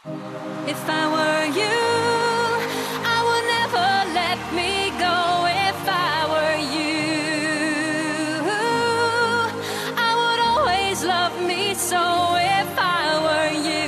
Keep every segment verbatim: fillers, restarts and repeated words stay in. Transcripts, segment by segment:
If I were you, I would never let me go. If I were you, I would always love me so. If I were you.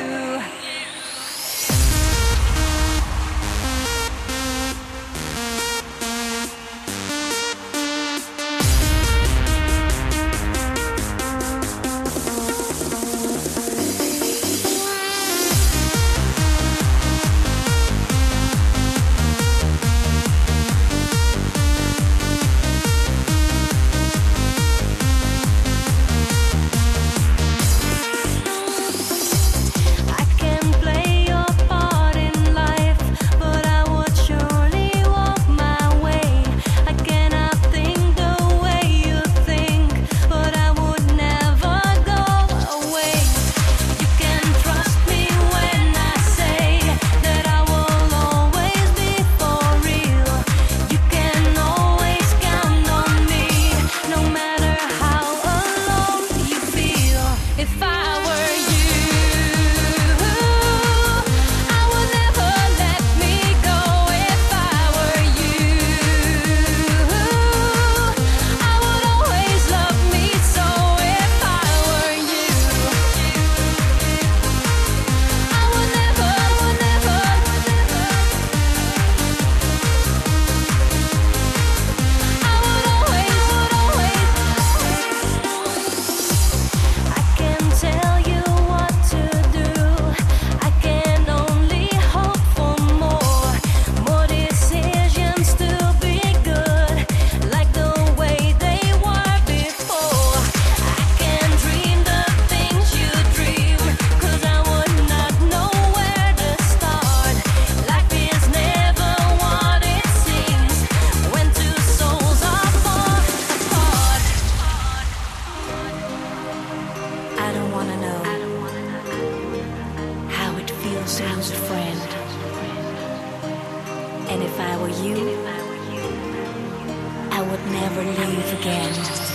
To lose a friend. And if I were you, I would never leave again.